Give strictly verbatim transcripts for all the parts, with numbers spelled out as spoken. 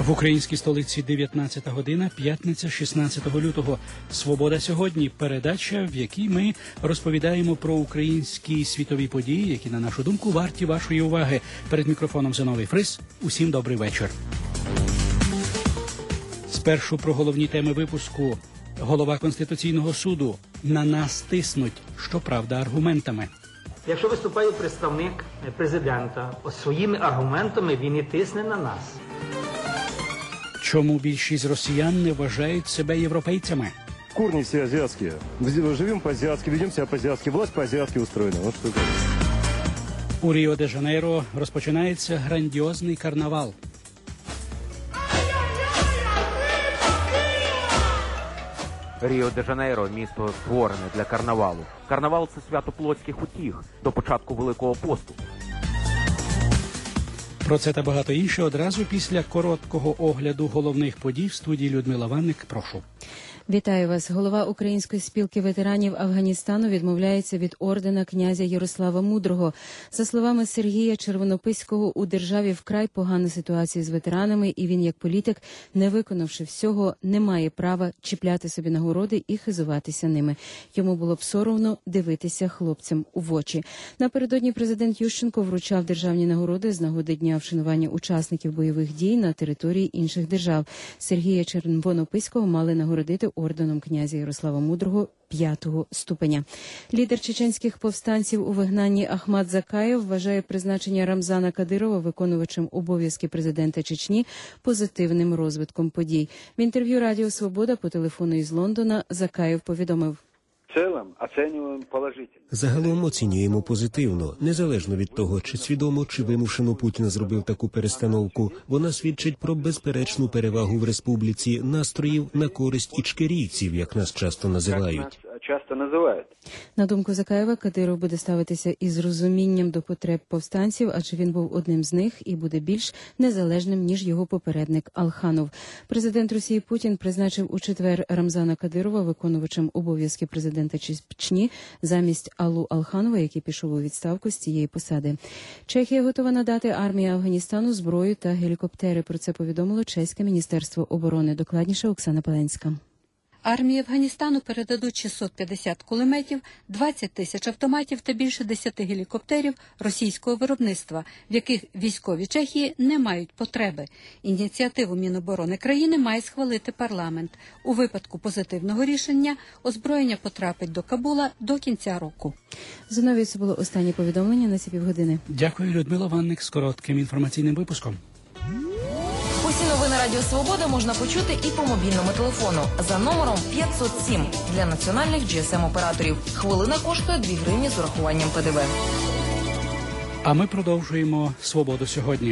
В українській столиці дев'ятнадцята година, п'ятниця, шістнадцятого лютого. «Свобода сьогодні» – передача, в якій ми розповідаємо про українські світові події, які, на нашу думку, варті вашої уваги. Перед мікрофоном Зиновій Фрис. Усім добрий вечір. Спершу про головні теми випуску. Голова Конституційного суду. На нас тиснуть, щоправда, аргументами. Якщо виступає представник президента, ось своїми аргументами він і тисне на нас. Чому більшість росіян не вважають себе європейцями? Корни всі азіатські. Живемо по-азіатськи, ведемо себе по-азіатськи, власть по-азіатськи устроєна. От що це. У Ріо-де-Жанейро розпочинається грандіозний карнавал. Ріо-де-Жанейро – місто створене для карнавалу. Карнавал – це свято плотських утіх до початку Великого посту. Про це та багато інше одразу після короткого огляду головних подій в студії Людмила Ванник. Прошу. Вітаю вас. Голова Української спілки ветеранів Афганістану відмовляється від ордена князя Ярослава Мудрого. За словами Сергія Червонописького, у державі вкрай погана ситуація з ветеранами, і він, як політик, не виконавши всього, не має права чіпляти собі нагороди і хизуватися ними. Йому було б соромно дивитися хлопцям у вочі. Напередодні президент Ющенко вручав державні нагороди з нагоди дня вшанування учасників бойових дій на території інших держав. Сергія Червонописького мали нагородити орденом князя Ярослава Мудрого п'ятого ступеня. Лідер чеченських повстанців у вигнанні Ахмад Закаєв вважає призначення Рамзана Кадирова виконувачем обов'язки президента Чечні позитивним розвитком подій. В інтерв'ю Радіо Свобода по телефону із Лондона Закаєв повідомив: Загалом оцінюємо позитивно, незалежно від того, чи свідомо, чи вимушено Путін зробив таку перестановку. Вона свідчить про безперечну перевагу в республіці настроїв на користь ічкерійців, як нас часто називають. На думку Закаєва, Кадиров буде ставитися із розумінням до потреб повстанців, адже він був одним з них і буде більш незалежним, ніж його попередник Алханов. Президент Росії Путін призначив у четвер Рамзана Кадирова виконувачем обов'язки президента Чечні замість Алу Алханова, який пішов у відставку з цієї посади. Чехія готова надати армії Афганістану зброю та гелікоптери. Про це повідомило чеське міністерство оборони. Докладніше Оксана Паленська. Армії Афганістану передадуть шістсот п'ятдесят кулеметів, двадцять тисяч автоматів та більше десяти гелікоптерів російського виробництва, в яких військові Чехії не мають потреби. Ініціативу Міноборони країни має схвалити парламент. У випадку позитивного рішення озброєння потрапить до Кабула до кінця року. Зиновій, це було останнє повідомлення на ці півгодини. Дякую, Людмила Ванник, з коротким інформаційним випуском. Усі новини Радіо Свобода можна почути і по мобільному телефону за номером п'ятсот сім для національних джі ес ем-операторів. Хвилина коштує дві гривні з урахуванням пе де ве. А ми продовжуємо «Свободу сьогодні».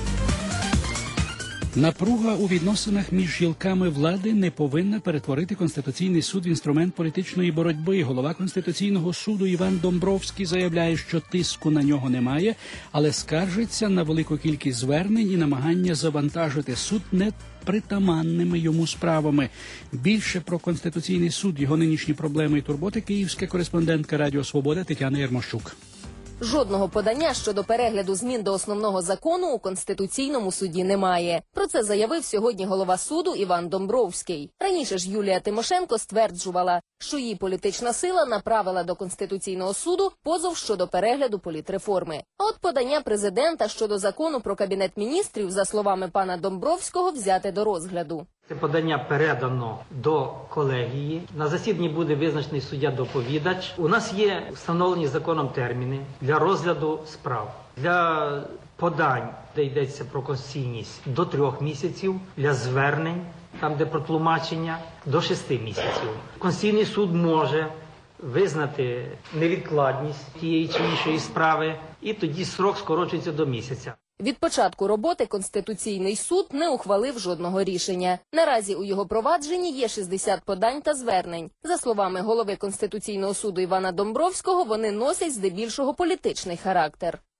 Напруга у відносинах між гілками влади не повинна перетворити Конституційний суд в інструмент політичної боротьби. Голова Конституційного суду Іван Домбровський заявляє, що тиску на нього немає, але скаржиться на велику кількість звернень і намагання завантажити суд непритаманними йому справами. Більше про Конституційний суд, його нинішні проблеми і турботи київська кореспондентка Радіо Свобода Тетяна Єрмощук. Жодного подання щодо перегляду змін до основного закону у Конституційному суді немає. Про це заявив сьогодні голова суду Іван Домбровський. Раніше ж Юлія Тимошенко стверджувала, що її політична сила направила до Конституційного суду позов щодо перегляду політреформи. А от подання президента щодо закону про Кабінет міністрів, за словами пана Домбровського, взяти до розгляду. Це подання передано до колегії. На засіданні буде визначений суддя-доповідач. У нас є встановлені законом терміни для розгляду справ. Для подань, де йдеться про конституційність, до трьох місяців. Для звернень, там де про тлумачення, до шести місяців. Конституційний суд може визнати невідкладність тієї чи іншої справи, і тоді строк скорочується до місяця. Від початку роботи Конституційний суд не ухвалив жодного рішення. Наразі у його провадженні є шістдесят подань та звернень. За словами голови Конституційного суду Івана Домбровського, вони носять здебільшого політичний характер.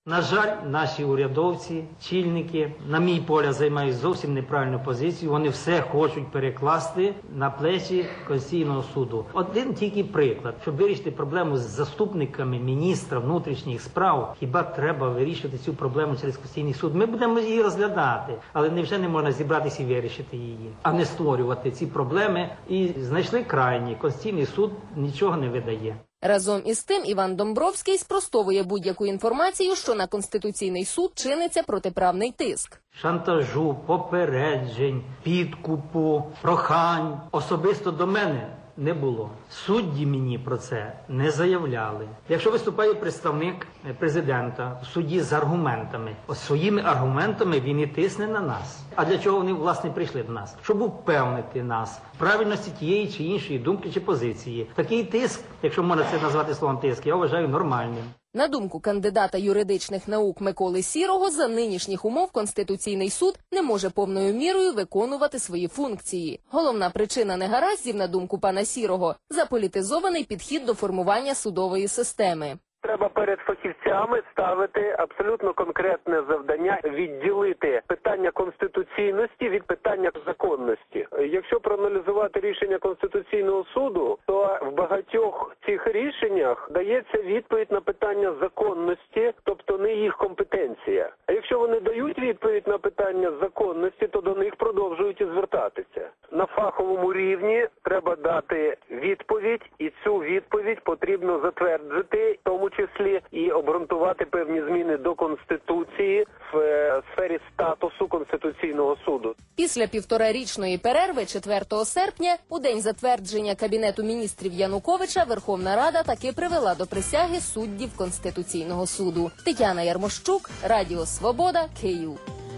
На жаль, наші урядовці, чільники, на мій погляд, займають зовсім неправильну позицію. Вони все хочуть перекласти на плечі Конституційного суду. Один тільки приклад. Щоб вирішити проблему з заступниками міністра внутрішніх справ, хіба треба вирішувати цю проблему через Конституційний суд? Ми будемо її розглядати, але невже не можна зібратися і вирішити її, а не створювати ці проблеми? І знайшли крайні. Конституційний суд нічого не видає. Разом із тим Іван Домбровський спростовує будь-яку інформацію, що на Конституційний суд чиниться протиправний тиск. Шантажу, попереджень, підкупу, прохань особисто до мене не було. Судді мені про це не заявляли. Якщо виступає представник президента в суді з аргументами, ось своїми аргументами він і тисне на нас. А для чого вони, власне, прийшли до нас? Щоб упевнити нас в правильності тієї чи іншої думки чи позиції. Такий тиск, якщо можна це назвати словом тиск, я вважаю нормальним. На думку кандидата юридичних наук Миколи Сірого, за нинішніх умов Конституційний суд не може повною мірою виконувати свої функції. Головна причина негараздів, на думку пана Сірого, заполітизований підхід до формування судової системи. Треба перед фахівцями ставити абсолютно конкретне завдання – відділити питання конституційності від питання законності. Якщо проаналізувати рішення Конституційного суду, то в багатьох цих рішеннях дається відповідь на питання законності, тобто не їх компетенція. А якщо вони дають відповідь на питання законності, то до них продовжують і звертатися. На фаховому рівні треба дати відповідь, і цю відповідь потрібно затвердити, в тому числі і обґрунтувати певні зміни до Конституції в е, сфері статусу Конституційного суду. Після півторарічної перерви четвертого серпня, у день затвердження Кабінету міністрів Януковича, Верховна Рада таки привела до присяги суддів Конституційного суду. Тетяна Ярмощук, Радіо Свобода, Київ.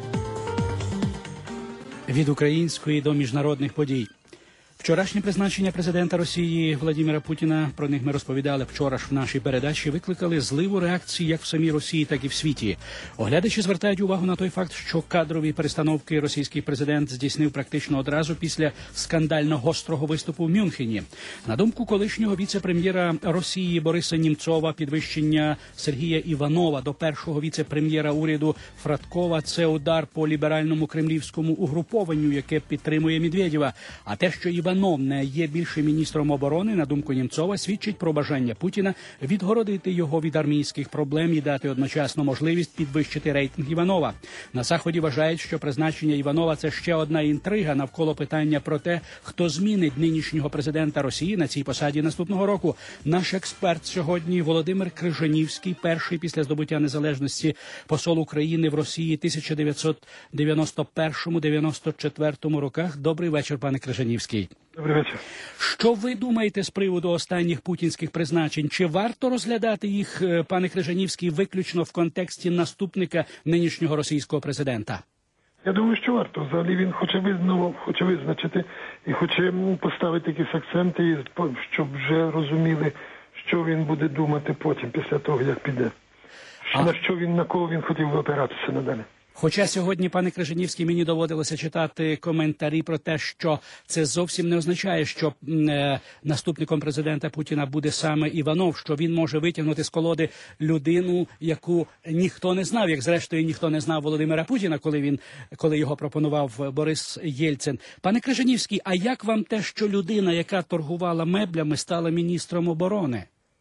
Від української до міжнародних подій. Вчорашнє призначення президента Росії Владимира Путіна, про них ми розповідали вчора ж в нашій передачі, викликали зливу реакції як в самій Росії, так і в світі. Оглядачі звертають увагу на той факт, що кадрові перестановки російський президент здійснив практично одразу після скандально гострого виступу в Мюнхені. На думку колишнього віце-прем'єра Росії Бориса Німцова, підвищення Сергія Іванова до першого віце-прем'єра уряду Фрадкова – це удар по ліберальному кремлівському угрупованню, яке підтримує Медведєва. А те, що Іванов не є більше міністром оборони, на думку Німцова, свідчить про бажання Путіна відгородити його від армійських проблем і дати одночасно можливість підвищити рейтинг Іванова. На Заході вважають, що призначення Іванова – це ще одна інтрига навколо питання про те, хто змінить нинішнього президента Росії на цій посаді наступного року. Наш експерт сьогодні Володимир Крижанівський, перший після здобуття незалежності посол України в Росії тисяча дев'ятсот дев'яносто першому - дев'яносто четвертому роках. Добрий вечір, пане Крижанівський. Добрий вечір. Що ви думаєте з приводу останніх путінських призначень? Чи варто розглядати їх, пане Крижанівський, виключно в контексті наступника нинішнього російського президента? Я думаю, що варто. Взагалі він хоче визнав, хоче визначити і хоче поставити якісь акценти, щоб вже розуміли, що він буде думати потім, після того, як піде. А... На що він, на кого він хотів опиратися надалі. Хоча сьогодні, пане Крижанівський, мені доводилося читати коментарі про те, що це зовсім не означає, що е, наступником президента Путіна буде саме Іванов, що він може витягнути з колоди людину, яку ніхто не знав, як зрештою ніхто не знав Володимира Путіна, коли він, коли його пропонував Борис Єльцин. Пане Крижанівський, а як вам те, що людина, яка торгувала меблями, стала міністром оборони?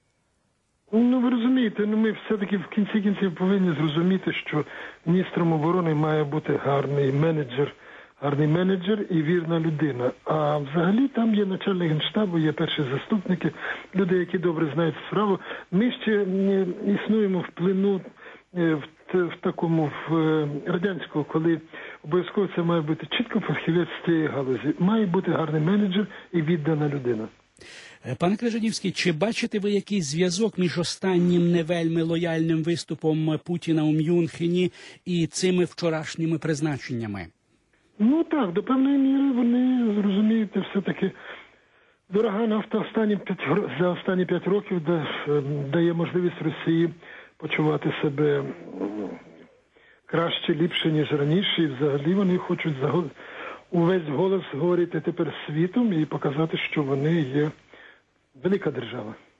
Ну, ви розумієте, ну ми все-таки в кінці кінців повинні зрозуміти, що міністром оборони має бути гарний менеджер, гарний менеджер і вірна людина. А взагалі там є начальник генштабу, є перші заступники, люди, які добре знають справу. Ми ще існуємо в плину в, в такому в радянському, коли обов'язково це має бути чітко фахівець з цієї галузі. Має бути гарний менеджер і віддана людина. Пане Крижанівський, чи бачите ви якийсь зв'язок між останнім не вельми лояльним виступом Путіна у Мюнхені і цими вчорашніми призначеннями? Ну так, до певної міри вони, зрозумієте, все-таки дорога нафта останні п'ять, за останні п'ять років дає можливість Росії почувати себе краще, ліпше, ніж раніше. І взагалі вони хочуть увесь голос говорити тепер світом і показати, що вони є велика держава.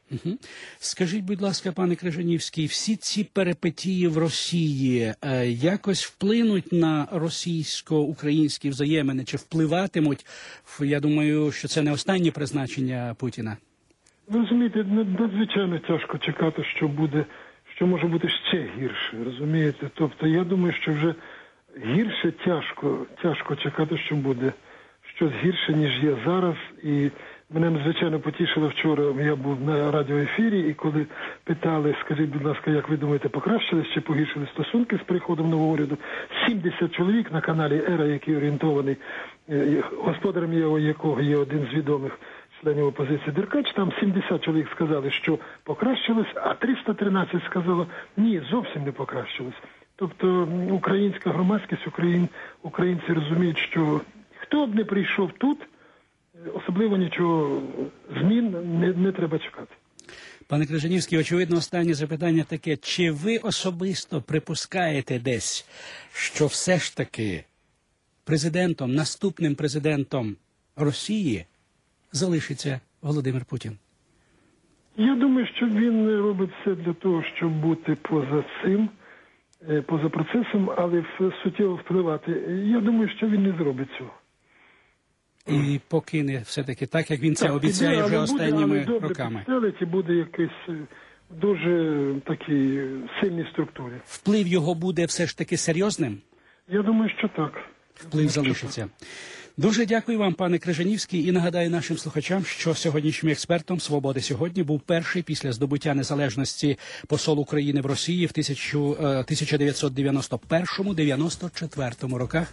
Угу. Скажіть, будь ласка, пане Крижанівський, всі ці перипетії в Росії е, якось вплинуть на російсько-українські взаємини, чи впливатимуть? Я думаю, що це не останнє призначення Путіна. Ви розумієте, надзвичайно тяжко чекати, що буде, що може бути ще гірше, розумієте? Тобто я думаю, що вже гірше тяжко, тяжко чекати, що буде щось гірше, ніж є зараз. І мене надзвичайно потішило вчора, я був на радіоефірі, і коли питали, скажіть, будь ласка, як ви думаєте, покращились чи погіршили стосунки з приходом нового уряду, сімдесят чоловік на каналі «Ера», який орієнтований, господарем якого є один з відомих членів опозиції Деркач, там сімдесят чоловік сказали, що покращилось, а триста тринадцять сказало, ні, зовсім не покращилось. Тобто українська громадськість, україн, українці розуміють, що хто б не прийшов тут, особливо нічого змін не, не треба чекати. Пане Крижанівський, очевидно, останнє запитання таке. Чи ви особисто припускаєте десь, що все ж таки президентом, наступним президентом Росії залишиться Володимир Путін? Я думаю, що він робить все для того, щоб бути поза цим, поза процесом, але суттєво впливати. Я думаю, що він не зробить цього. І покине все-таки так, як він це так, обіцяє вже останніми буде, але роками. Добре, і буде якийсь дуже такі сильні структури. Вплив його буде все ж таки серйозним? Я думаю, що так. Вплив думаю, залишиться. Так. Дуже дякую вам, пане Крижанівський, і нагадаю нашим слухачам, що сьогоднішнім експертом «Свободи сьогодні» був перший після здобуття незалежності посол України в Росії в тисяча дев'ятсот дев'яносто першому — дев'яносто четвертому роках.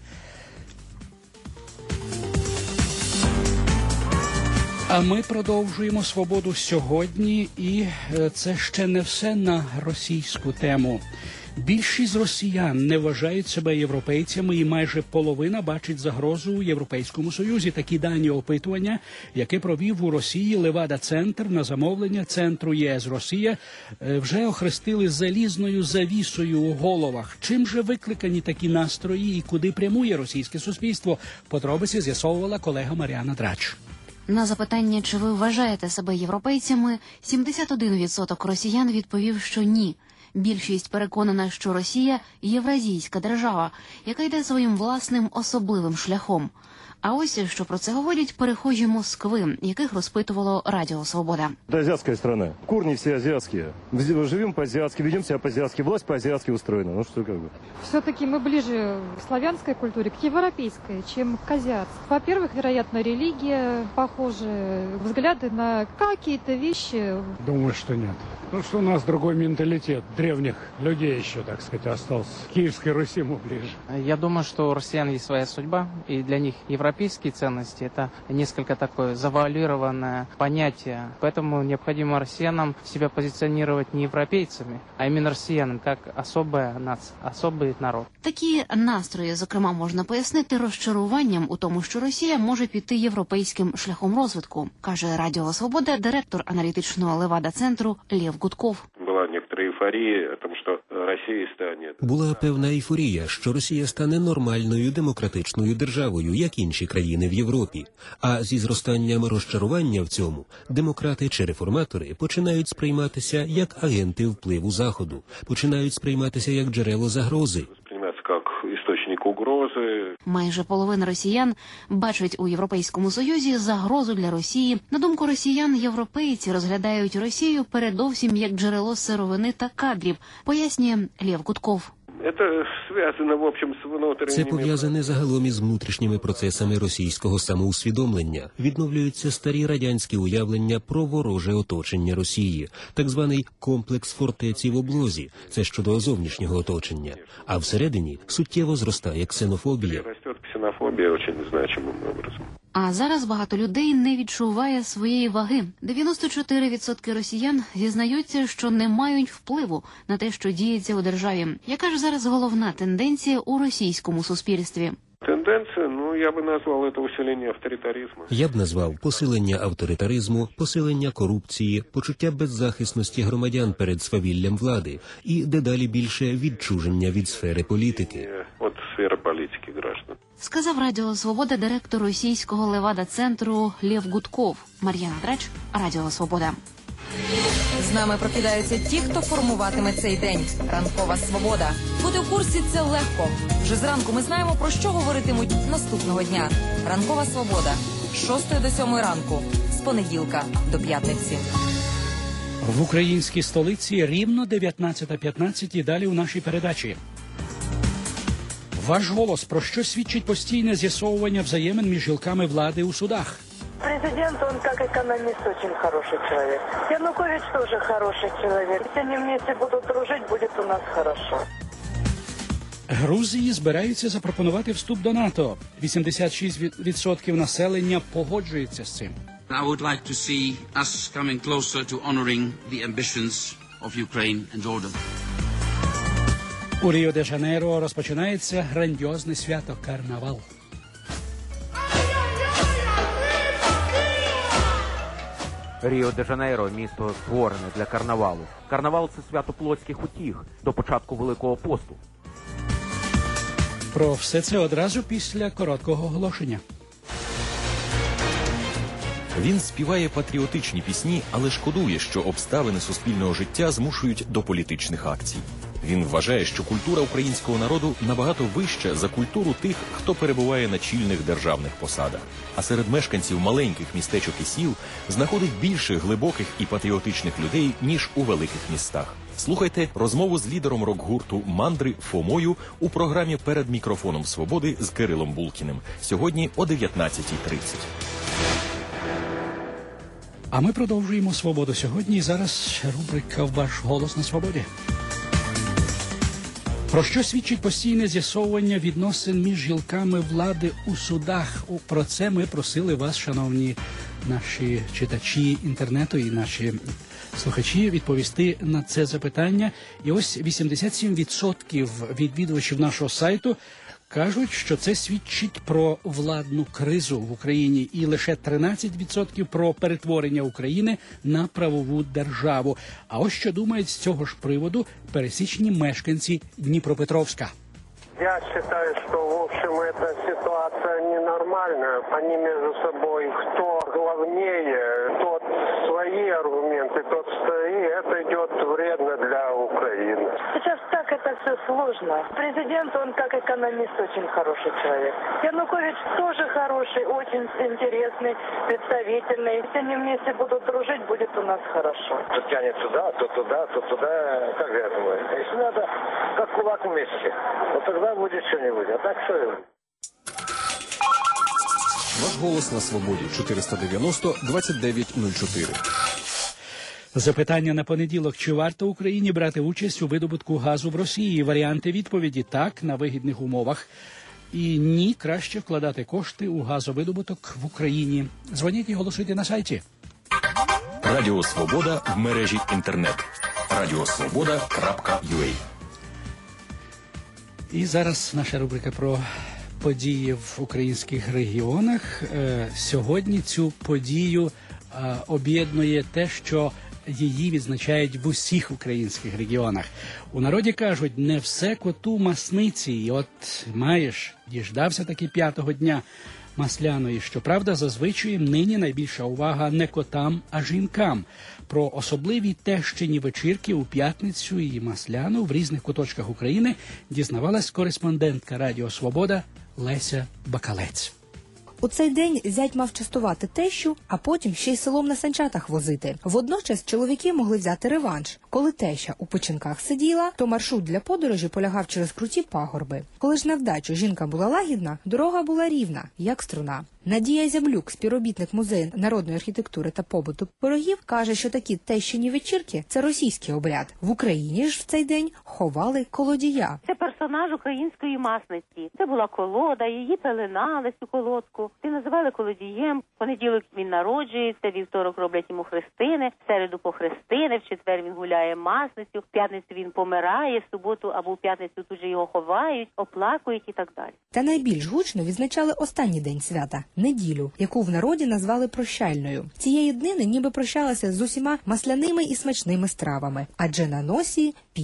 А ми продовжуємо «Свободу сьогодні», і це ще не все на російську тему. Більшість росіян не вважають себе європейцями, і майже половина бачить загрозу у Європейському Союзі. Такі дані опитування, яке провів у Росії Левада-центр на замовлення Центру ЄС Росія, вже охрестили залізною завісою у головах. Чим же викликані такі настрої і куди прямує російське суспільство? Подробиці з'ясовувала колега Мар'яна Драч. На запитання, чи ви вважаєте себе європейцями, сімдесят один відсоток росіян відповів, що ні. Більшість переконана, що Росія – євразійська держава, яка йде своїм власним особливим шляхом. А ось, що про це говорять перехожі Москви, яких розпитувало Радіо Свобода. Это азиатская страна. Корни все азиатские. Живем по-азиатски, ведем себя по-азиатски, власть по-азиатски устроена. Ну что как бы. Все-таки мы ближе к славянской культуре, к европейской, чем к азиатской. Во-первых, вероятно, религия, похожие взгляды на какие-то вещи. Думаю, что нет. Потому что у нас другой менталитет. Древних людей еще, так сказать, остался. Киевской Руси мы ближе. Я думаю, что у россиян есть своя судьба, и для них европейские ценности – это несколько такое завуалированное понятие. Поэтому необходимо россиянам себя позиционировать не европейцами, а именно россиянам, как особая нация, особый народ. Такі настрої, зокрема, можна пояснити розчаруванням у тому, що Росія може піти європейським шляхом розвитку, каже Радіо Свобода директор аналітичного Левада-центру Лев Гудков. Була некоторая ейфорія, тому що Росія стане... Була певна ейфорія, що Росія стане нормальною демократичною державою, як інші країни в Європі. А зі зростанням розчарування в цьому демократи чи реформатори починають сприйматися як агенти впливу Заходу, починають сприйматися як джерело загрози. Угрози. Майже половина росіян бачать у Європейському Союзі загрозу для Росії. На думку росіян, європейці розглядають Росію передовсім як джерело сировини та кадрів, пояснює Лев Гудков. Це пов'язане загалом із внутрішніми процесами російського самоусвідомлення. Відновлюються старі радянські уявлення про вороже оточення Росії, так званий комплекс фортеці в облозі. Це щодо зовнішнього оточення. А всередині суттєво зростає ксенофобія. Ксенофобія дуже значимим образом. А зараз багато людей не відчуває своєї ваги. дев'яносто чотири відсотки росіян зізнаються, що не мають впливу на те, що діється у державі. Яка ж зараз головна тенденція у російському суспільстві? Тенденція, ну, я би назвав це усилення авторитаризму. Я б назвав посилення авторитаризму, посилення корупції, почуття беззахисності громадян перед свавіллям влади і дедалі більше відчуження від сфери політики. От сфери політики граждан. Сказав Радіо Свобода директор російського Левада-центру Лев Гудков. Мар'яна Драч, Радіо Свобода. З нами прокидаються ті, хто формуватиме цей день. Ранкова свобода. Бути в курсі – це легко. Вже зранку ми знаємо, про що говоритимуть наступного дня. Ранкова свобода. З шостої до сьомої ранку. З понеділка до п'ятниці. В українській столиці рівно дев'ятнадцята п'ятнадцять і далі у нашій передачі. Ваш голос. Про що свідчить постійне з'ясовування взаємин між гілками влади у судах? Президент, он как экономист очень хороший человек. Янукович тоже хороший человек. Если они вместе будут дружить, будет у нас хорошо. Грузії збираються запропонувати вступ до НАТО. вісімдесят шість відсотків населення погоджується з цим. I would like to see us coming closer to honoring the ambitions of Ukraine and Jordan. У Ріо-де-Жанейро розпочинається грандіозне свято – карнавал. Ріо-де-Жанейро – місто створене для карнавалу. Карнавал – це свято плотських утіх до початку Великого посту. Про все це одразу після короткого оголошення. Він співає патріотичні пісні, але шкодує, що обставини суспільного життя змушують до політичних акцій. Він вважає, що культура українського народу набагато вища за культуру тих, хто перебуває на чільних державних посадах. А серед мешканців маленьких містечок і сіл знаходить більше глибоких і патріотичних людей, ніж у великих містах. Слухайте розмову з лідером рок-гурту «Мандри» Фомою у програмі «Перед мікрофоном свободи» з Кирилом Булкіним. Сьогодні о дев'ятнадцятій тридцять. А ми продовжуємо «Свободу сьогодні». І зараз рубрика «Ваш голос на свободі». Про що свідчить постійне з'ясовування відносин між гілками влади у судах? Про це ми просили вас, шановні наші читачі інтернету і наші слухачі, відповісти на це запитання. І ось вісімдесят сім відсотків відвідувачів нашого сайту кажуть, що це свідчить про владну кризу в Україні, і лише тринадцять відсотків про перетворення України на правову державу. А ось що думають з цього ж приводу пересічні мешканці Дніпропетровська. Я считаю, что, в общем, эта ситуация ненормальная. Они между собой, кто главнее, тот свои аргументы, тот свои. Это идет вредно для Украины. Сейчас так это все сложно. Президент, он как экономист очень хороший человек. Янукович тоже хороший, очень интересный, представительный. Если они вместе будут дружить, будет у нас хорошо. То тянет туда, то туда, то туда. Как я думаю? Если надо, как кулак вместе. Вот тогда будет что-нибудь. А так что? Ваш голос на свободі. чотириста дев'яносто двадцять дев'ять нуль чотири. Запитання на понеділок. Чи варто Україні брати участь у видобутку газу в Росії? Варіанти відповіді: так, на вигідних умовах. І ні, краще вкладати кошти у газовидобуток в Україні. Дзвоніть і голосуйте на сайті. Радіо Свобода в мережі інтернет. радіосвобода крапка ю а. І зараз наша рубрика про події в українських регіонах. Е, сьогодні цю подію е, об'єднує те, що її відзначають в усіх українських регіонах. У народі кажуть, не все коту масниці. І от маєш, діждався таки п'ятого дня масляної. Щоправда, зазвичай нині найбільша увага не котам, а жінкам. Про особливі тещині вечірки у п'ятницю і масляну в різних куточках України дізнавалась кореспондентка Радіо Свобода Леся Бакалець. У цей день зять мав частувати тещу, а потім ще й селом на санчатах возити. Водночас чоловіки могли взяти реванш. Коли теща у печінках сиділа, то маршрут для подорожі полягав через круті пагорби. Коли ж на вдачу жінка була лагідна, дорога була рівна, як струна. Надія Зяблюк, співробітник музею народної архітектури та побуту пирогів, каже, що такі тещині вечірки – це російський обряд. В Україні ж в цей день ховали колодія. Це персонаж української масниці. Це була колода, її пеленали, цю колодку. Ти називали колодієм. В понеділок він народжується, вівторок роблять йому хрестини, в середу похрестини, в четвер він гуляє масницю, в п'ятницю він помирає, в суботу або в п'ятницю тут же його ховають, оплакують і так далі. Та найбільш гучно відзначали останній день свята – неділю, яку в народі назвали прощальною. Цієї днини ніби прощалися з усіма масляними і смачними стравами, адже на носі – піст.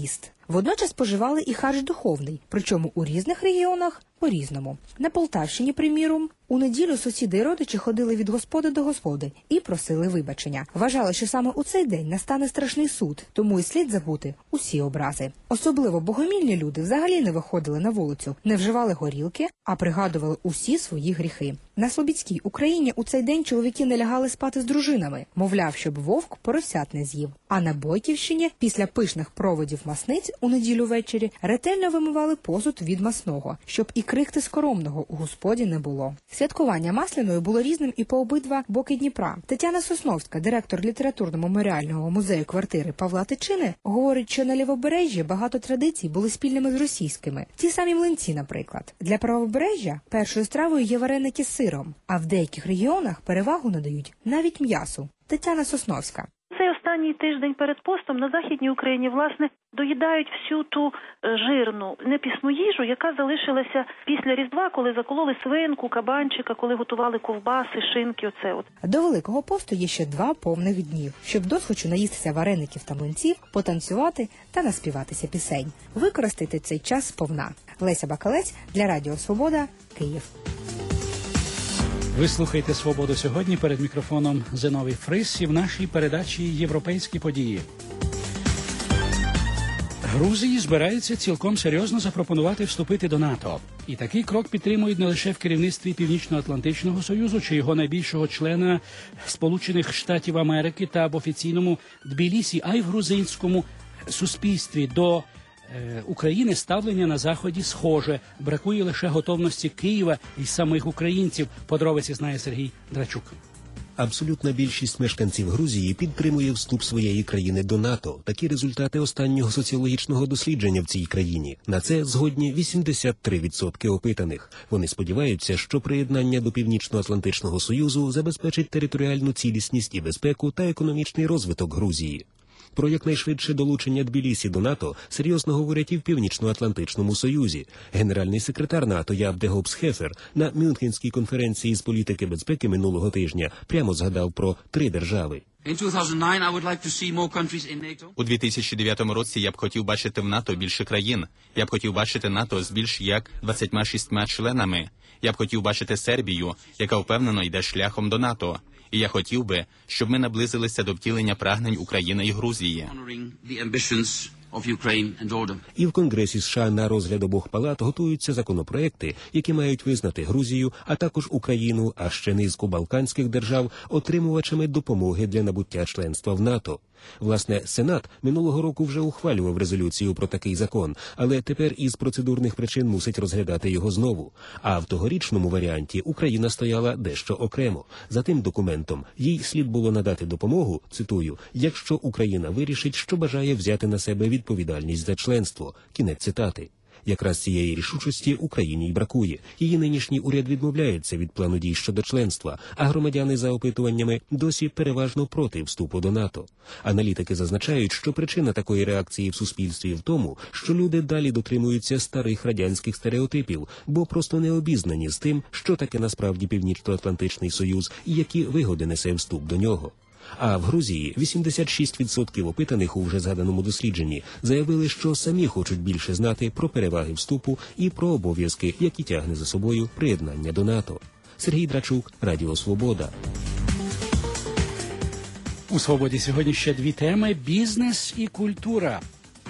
Водночас споживали і харч духовний, причому у різних регіонах по-різному. На Полтавщині, приміром, у неділю сусіди і родичі ходили від господи до господи і просили вибачення. Вважали, що саме у цей день настане страшний суд, тому і слід забути усі образи. Особливо богомільні люди взагалі не виходили на вулицю, не вживали горілки, а пригадували усі свої гріхи. На Слобідській Україні у цей день чоловіки не лягали спати з дружинами, мовляв, щоб вовк поросят не з'їв. А на Бойківщині після пишних проводів масниць у неділю ввечері ретельно вимивали посуд від масного, щоб і крихти скоромного у господі не було. Святкування Масляною було різним і по обидва боки Дніпра. Тетяна Сосновська, директор літературно-меморіального музею квартири Павла Тичини, говорить, що на Лівобережжі багато традицій були спільними з російськими. Ті самі млинці, наприклад. Для Правобережжя першою стравою є вареники з сиром, а в деяких регіонах перевагу надають навіть м'ясу. Тетяна Сосновська. Цей останній тиждень перед постом на Західній Україні, власне, доїдають всю ту жирну, непісну їжу, яка залишилася після Різдва, коли закололи свинку, кабанчика, коли готували ковбаси, шинки, оце от. До Великого посту є ще два повних днів, щоб досхочу наїстися вареників та млинців, потанцювати та наспіватися пісень. Використайте цей час сповна. Леся Бакалець для Радіо Свобода, Київ. Ви слухаєте «Свободу сьогодні», перед мікрофоном Зиновій Фрис і в нашій передачі «Європейські події». Грузії збираються цілком серйозно запропонувати вступити до НАТО. І такий крок підтримують не лише в керівництві Північно-Атлантичного Союзу чи його найбільшого члена Сполучених Штатів Америки та в офіційному Тбілісі, а й в грузинському суспільстві. До України ставлення на Заході схоже. Бракує лише готовності Києва і самих українців. Подробиці знає Сергій Драчук. Абсолютна більшість мешканців Грузії підтримує вступ своєї країни до НАТО. Такі результати останнього соціологічного дослідження в цій країні. На це згодні вісімдесят три відсотки опитаних. Вони сподіваються, що приєднання до Північно-Атлантичного Союзу забезпечить територіальну цілісність і безпеку та економічний розвиток Грузії. Про якнайшвидше долучення Тбілісі до НАТО серйозно говорять і в Північно-Атлантичному Союзі. Генеральний секретар НАТО Ябде Гобс-Хефер на Мюнхенській конференції з політики безпеки минулого тижня прямо згадав про три держави. У дві тисячі дев'ятому році я б хотів бачити в НАТО більше країн. Я б хотів бачити НАТО з більш як двадцятьма шістьма членами. Я б хотів бачити Сербію, яка впевнено йде шляхом до НАТО. І я хотів би, щоб ми наблизилися до втілення прагнень України і Грузії. І в Конгресі США на розгляд обох палат готуються законопроекти, які мають визнати Грузію, а також Україну, а ще низку балканських держав отримувачами допомоги для набуття членства в НАТО. Власне, Сенат минулого року вже ухвалював резолюцію про такий закон, але тепер із процедурних причин мусить розглядати його знову. А в тогорічному варіанті Україна стояла дещо окремо. За тим документом їй слід було надати допомогу, цитую, якщо Україна вирішить, що бажає взяти на себе відповідальність за членство. Кінець цитати. Якраз цієї рішучості Україні й бракує. Її нинішній уряд відмовляється від плану дій щодо членства, а громадяни за опитуваннями досі переважно проти вступу до НАТО. Аналітики зазначають, що причина такої реакції в суспільстві в тому, що люди далі дотримуються старих радянських стереотипів, бо просто не обізнані з тим, що таке насправді Північно-Атлантичний Союз і які вигоди несе вступ до нього. А в Грузії вісімдесят шість відсотків опитаних у вже згаданому дослідженні заявили, що самі хочуть більше знати про переваги вступу і про обов'язки, які тягне за собою приєднання до НАТО. Сергій Драчук, Радіо Свобода. У «Свободі» сьогодні ще дві теми – бізнес і культура.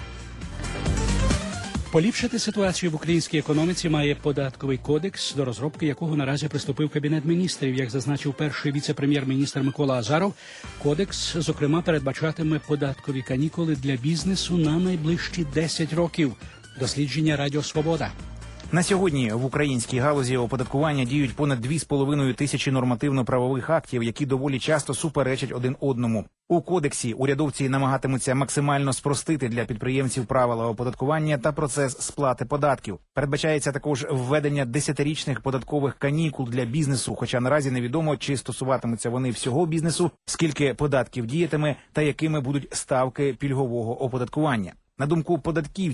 Поліпшити ситуацію в українській економіці має податковий кодекс, до розробки якого наразі приступив Кабінет міністрів. Як зазначив перший віце-прем'єр-міністр Микола Азаров, кодекс, зокрема, передбачатиме податкові канікули для бізнесу на найближчі десять років. Дослідження Радіо Свобода. На сьогодні в українській галузі оподаткування діють понад дві з половиною тисячі нормативно-правових актів, які доволі часто суперечать один одному. У кодексі урядовці намагатимуться максимально спростити для підприємців правила оподаткування та процес сплати податків. Передбачається також введення десятирічних податкових канікул для бізнесу, хоча наразі невідомо, чи стосуватимуться вони всього бізнесу, скільки податків діятиме та якими будуть ставки пільгового оподаткування. На думку податківців,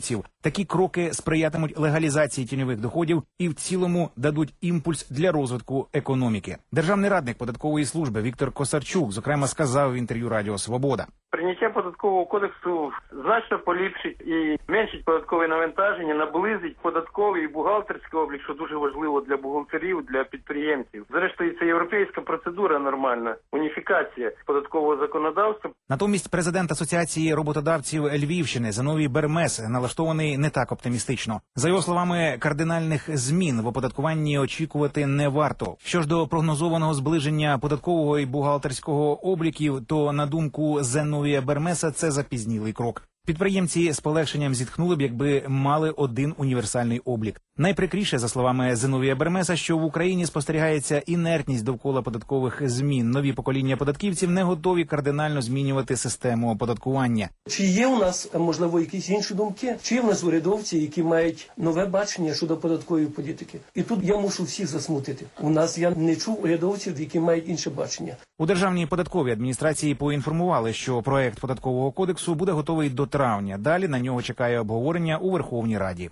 Такі кроки сприятимуть легалізації тіньових доходів і в цілому дадуть імпульс для розвитку економіки. Державний радник податкової служби Віктор Косарчук, зокрема, сказав в інтерв'ю Радіо Свобода. Прийняття податкового кодексу значно поліпшить і зменшить податкове навантаження, наблизить податковий і бухгалтерський облік, що дуже важливо для бухгалтерів, для підприємців. Зрештою, це європейська процедура нормальна, уніфікація податкового законодавства. Натомість президент Асоціації роботодавців Львівщини Зиновій Бермес налаштований не так оптимістично. За його словами, кардинальних змін в оподаткуванні очікувати не варто. Що ж до прогнозованого зближення податкового і бухгалтерського обліків, то, на думку Зиновія Бермеса, це запізнілий крок. Підприємці з полегшенням зітхнули б, якби мали один універсальний облік. Найприкріше, за словами Зиновія Бермеса, що в Україні спостерігається інертність довкола податкових змін. Нові покоління податківців не готові кардинально змінювати систему оподаткування. Чи є у нас, можливо, якісь інші думки? Чи є в нас урядовці, які мають нове бачення щодо податкової політики? І тут я мушу всіх засмутити. У нас я не чув урядовців, які мають інше бачення. У Державній податковій адміністрації поінформували, що проект податкового кодексу буде готовий до травня. Далі на нього чекає обговорення у Верховній Раді.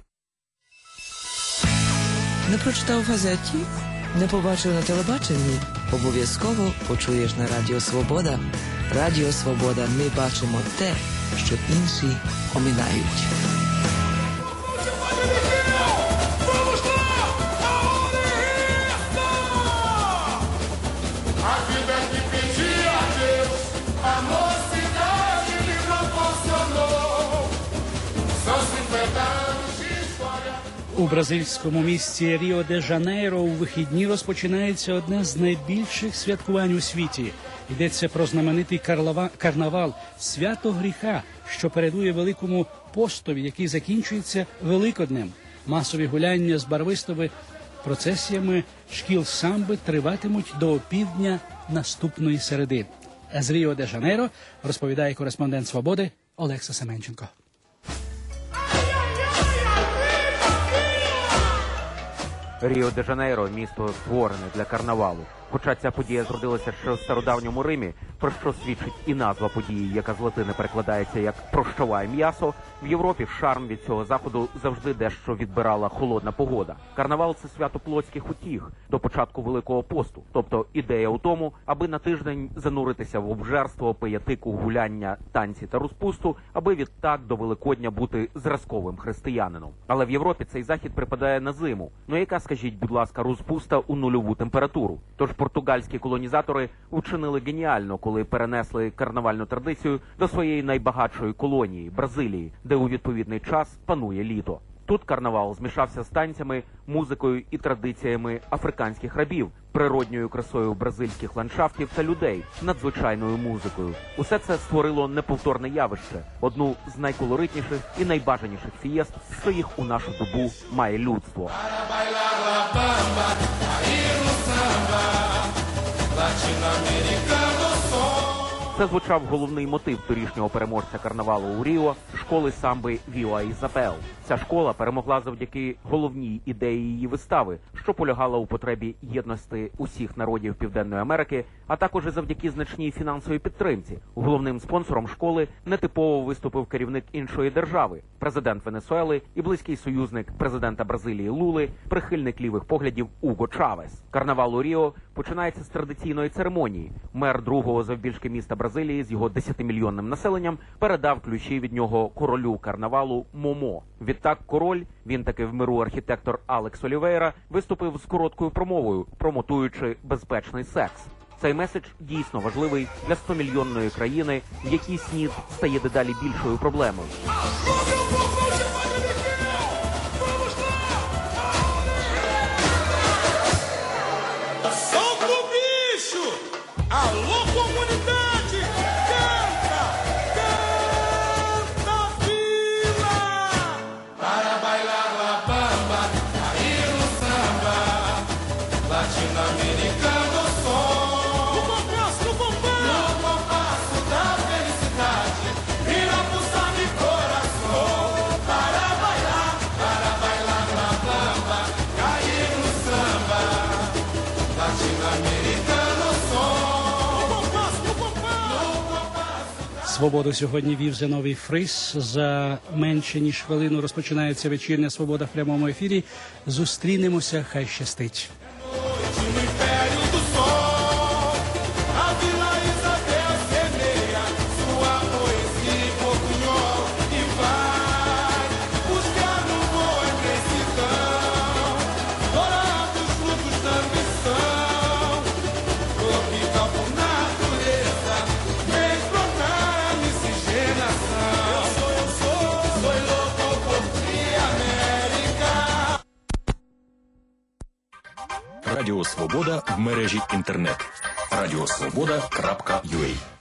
Не прочитав в газеті? Не побачив на телебаченні? Обов'язково почуєш на Радіо Свобода. Радіо Свобода. Ми бачимо те, що інші оминають. У бразильському місті Ріо-де-Жанейро у вихідні розпочинається одне з найбільших святкувань у світі. Йдеться про знаменитий карлава... карнавал «Свято гріха», що передує Великому постові, який закінчується Великоднем. Масові гуляння з барвистими процесіями шкіл самби триватимуть до опівдня наступної середи. З Ріо-де-Жанейро розповідає кореспондент «Свободи» Олекса Семенченко. Ріо-де-Жанейро – місто створене для карнавалу. Хоча ця подія зродилася ще в стародавньому Римі, про що свідчить і назва події, яка з латини перекладається як «прощавай м'ясо», в Європі шарм від цього заходу завжди дещо відбирала холодна погода. Карнавал – це свято плотських утіх до початку Великого посту. Тобто ідея у тому, аби на тиждень зануритися в обжерство, пиятику, гуляння, танці та розпусту, аби відтак до Великодня бути зразковим християнином. Але в Європі цей захід припадає на зиму. Ну яка, скажіть, будь ласка, розпуста у нульову температуру? Тож португальські колонізатори вчинили геніально, коли перенесли карнавальну традицію до своєї найбагатшої колонії – Бразилії, де у відповідний час панує літо. Тут карнавал змішався з танцями, музикою і традиціями африканських рабів, природньою красою бразильських ландшафтів та людей, надзвичайною музикою. Усе це створило неповторне явище, одну з найколоритніших і найбажаніших фієст, що їх у нашу добу має людство. Це звучав головний мотив торішнього переможця карнавалу у Ріо – школи самби Віла Ізабел. Ця школа перемогла завдяки головній ідеї її вистави, що полягала у потребі єдності усіх народів Південної Америки, а також і завдяки значній фінансовій підтримці. Головним спонсором школи нетипово виступив керівник іншої держави – президент Венесуели і близький союзник президента Бразилії Лули, прихильник лівих поглядів Уго Чавес. Карнавал у Ріо починається з традиційної церемонії. Мер другого завбільшки міста Бразилії з його десятимільйонним населенням передав ключі від нього королю карнавалу Момо. Відтак король, він таки в миру архітектор Алекс Олівейра, виступив з короткою промовою, промотуючи безпечний секс. Цей меседж дійсно важливий для стомільйонної країни, в якій СНІД стає дедалі більшою проблемою. Свободу сьогодні вів Зиновій Фрис. За менше ніж хвилину розпочинається вечірня «Свобода» в прямому ефірі. Зустрінемося, хай щастить. Радіо Свобода в мережі інтернет. радіосвобода крапка ю а